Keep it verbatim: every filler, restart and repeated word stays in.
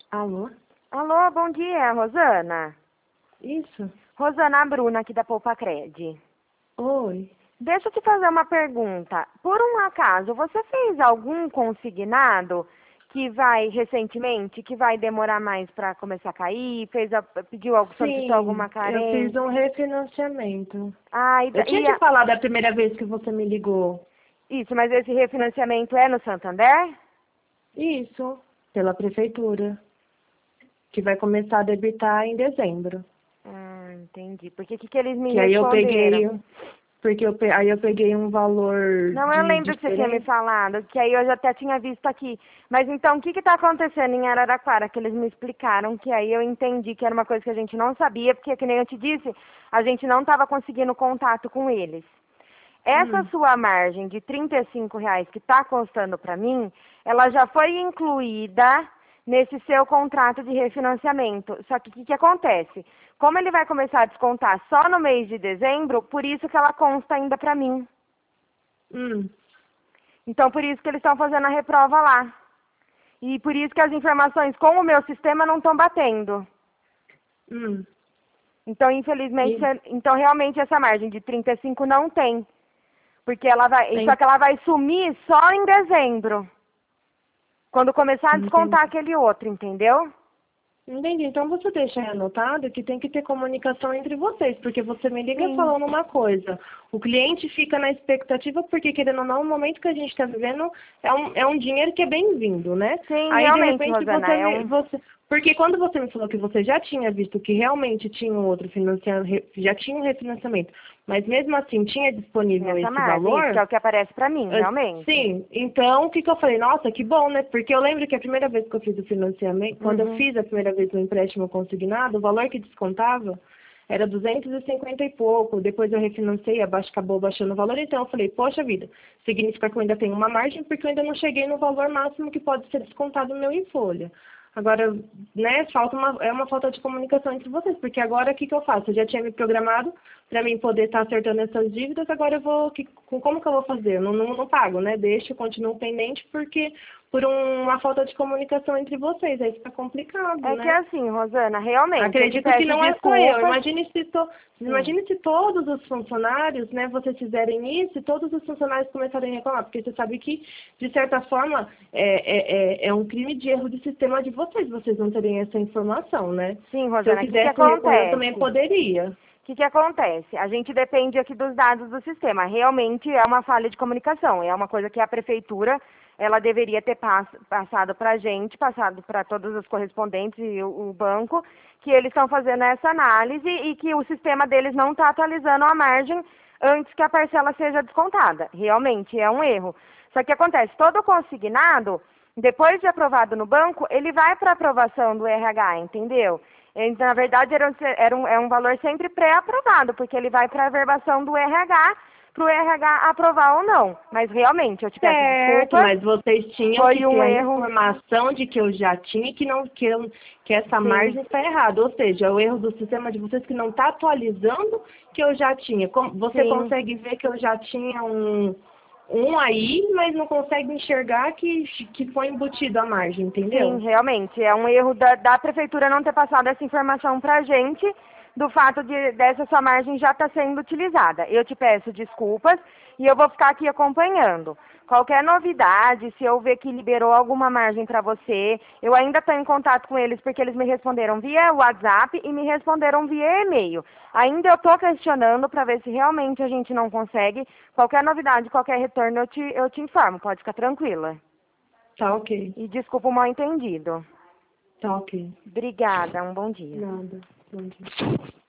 Alô? Alô, bom dia, Rosana. Isso? Rosana, a Bruna aqui da Poupa Cred. Oi. Deixa eu te fazer uma pergunta. Por um acaso, você fez algum consignado que vai recentemente, que vai demorar mais para começar a cair? Fez a, pediu, algo- solicitou alguma Sim, eu fiz carência? um refinanciamento. Ah, e, Eu da- tinha e te a- falado a primeira vez que você me ligou. isso, mas esse refinanciamento é no Santander? Isso, pela prefeitura, que vai começar a debitar em dezembro. Ah, entendi. Porque o que, que eles me Que aí eu responderam? peguei, porque eu, pe- aí eu peguei um valor Não, eu de lembro que você tinha me diferença. falado, que aí eu já até tinha visto aqui. Mas então, o que está acontecendo em Araraquara? Que eles me explicaram, que aí eu entendi que era uma coisa que a gente não sabia, porque, que nem eu te disse, a gente não estava conseguindo contato com eles. Essa Hum, sua margem de trinta e cinco reais que está constando para mim, ela já foi incluída nesse seu contrato de refinanciamento. Só que o que, que acontece? Como ele vai começar a descontar só no mês de dezembro, por isso que ela consta ainda para mim. hum, Então, por isso que eles estão fazendo a reprova lá. E por isso que as informações com o meu sistema não estão batendo. hum. Então, infelizmente, E, cê- então realmente essa margem de trinta e cinco não tem. Porque ela vai, só tem, que ela vai sumir só em dezembro. Quando começar a descontar entendi. aquele outro, entendeu? Entendi. Então você deixa aí anotado que tem que ter comunicação entre vocês, porque você me liga Sim. falando uma coisa. O cliente fica na expectativa, porque querendo ou não, o momento que a gente está vivendo é um, é um dinheiro que é bem-vindo, né? Sim, Aí de realmente, repente Rosana, você, é me- um... você. Porque quando você me falou que você já tinha visto que realmente tinha um outro financiamento, já tinha um refinanciamento, mas mesmo assim tinha disponível Nessa esse margem, isso que valor. é o que aparece pra mim, Ah, realmente. sim, então o que, que eu falei? Nossa, que bom, né? Porque eu lembro que a primeira vez que eu fiz o financiamento, quando eu Uhum. fiz a primeira vez o empréstimo consignado, o valor que descontava era duzentos e cinquenta e pouco. Depois eu refinancei, abaixo, acabou baixando o valor, então eu falei, poxa vida, significa que eu ainda tenho uma margem porque eu ainda não cheguei no valor máximo que pode ser descontado no meu em folha. Agora, né, falta uma, é uma falta de comunicação entre vocês, porque agora o que, que eu faço? Eu já tinha me programado para mim poder estar acertando essas dívidas, agora eu vou, que, como que eu vou fazer? Eu não, não, não pago, né? Deixo, continuo pendente, porque por um- uma falta de comunicação entre vocês, aí fica complicado, É que né? assim, Rosana, realmente, eu te Acredito que peço não é só eu. desculpas. Imagine se, to... Sim. Imagine se todos os funcionários, né, vocês fizerem isso e todos os funcionários começarem a reclamar, porque você sabe que, de certa forma, é, é, é é um crime de erro de sistema de vocês, vocês não terem essa informação, né? Sim, Se eu Rosana, o que, que quisesse repor, eu também acontece? poderia. O que, que acontece? A gente depende aqui dos dados do sistema. Realmente é uma falha de comunicação. É uma coisa que a prefeitura ela deveria ter pass passado para a gente, passado para todos os correspondentes e o, o banco, que eles estão fazendo essa análise e que o sistema deles não está atualizando a margem antes que a parcela seja descontada. Realmente é um erro. Só que acontece, todo consignado, depois de aprovado no banco, ele vai para aprovação do R H, entendeu? Então, na verdade, era um, era um, é um valor sempre pré-aprovado, porque ele vai para a averbação do R H, para o R H aprovar ou não. Mas, realmente, eu te peço Certo, desculpas, mas vocês tinham que foi ter um a erro. informação de que eu já tinha e que, não, que, eu, que essa Sim, margem está errada. Ou seja, é o erro do sistema de vocês que não está atualizando que eu já tinha. Com- Você sim, consegue ver que eu já tinha um, um aí, mas não consegue enxergar que, que foi embutido a margem, sim, entendeu? realmente. É um erro da, da prefeitura não ter passado essa informação para a gente, do fato de dessa sua margem já estar sendo utilizada. Eu te peço desculpas e eu vou ficar aqui acompanhando. Qualquer novidade, se eu ver que liberou alguma margem para você, eu ainda estou em contato com eles porque eles me responderam via WhatsApp e me responderam via e-mail. Ainda eu estou questionando para ver se realmente a gente não consegue. Qualquer novidade, qualquer retorno, eu te, eu te informo. Pode ficar tranquila. Tá ok, E desculpa o mal entendido. tá ok. Obrigada, um bom dia. Nada. Bom dia.